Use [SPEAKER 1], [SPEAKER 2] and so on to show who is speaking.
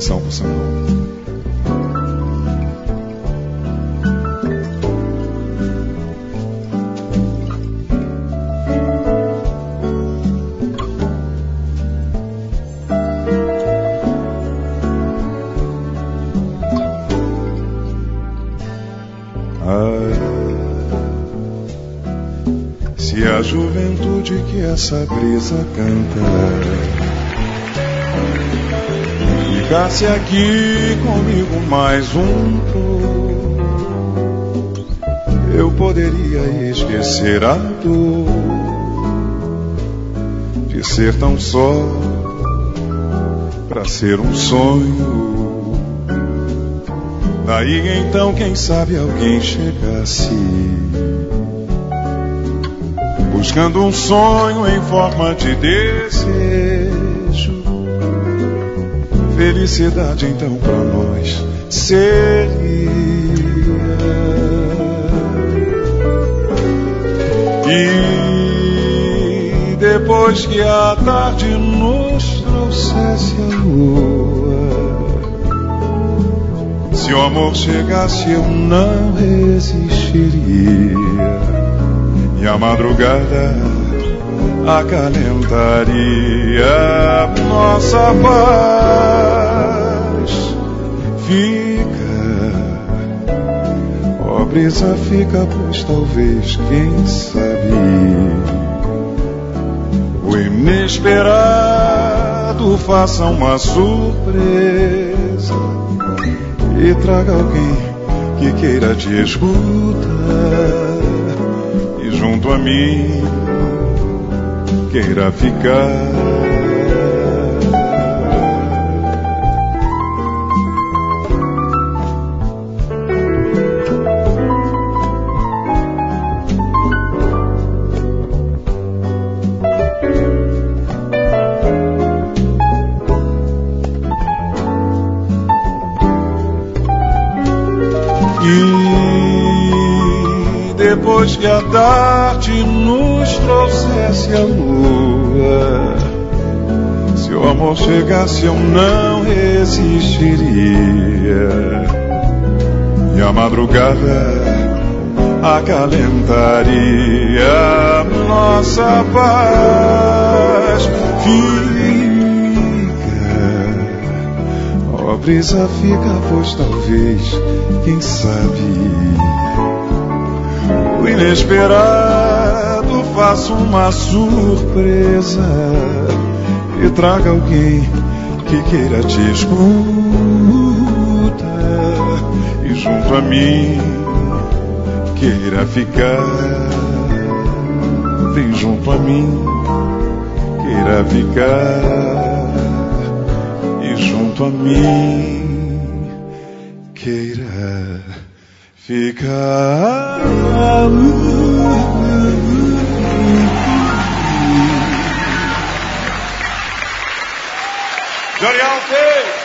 [SPEAKER 1] canção, por sinal.
[SPEAKER 2] Se a juventude que essa brisa canta ficasse aqui comigo mais um pouco, eu poderia esquecer a dor de ser tão só pra ser um sonho. Daí então, quem sabe alguém chegasse buscando um sonho em forma de desejo. Felicidade então pra nós seria. E depois que a tarde nos trouxesse a lua, se o amor chegasse eu não resistiria, e a madrugada acalentaria nossa paz. Fica, ó brisa, fica, pois talvez, quem sabe, o inesperado faça uma surpresa e traga alguém que queira te escutar, junto a mim queira ficar. Depois que a tarde nos trouxesse a lua, se o amor chegasse eu não resistiria, e a madrugada acalentaria nossa paz. Fica, ó brisa, fica, pois talvez, quem sabe, o inesperado faça uma surpresa e traga alguém que queira te escutar, e junto a mim queira ficar. Vem junto a mim, queira ficar, e junto a mim queira ficar.
[SPEAKER 1] Johnny Alves!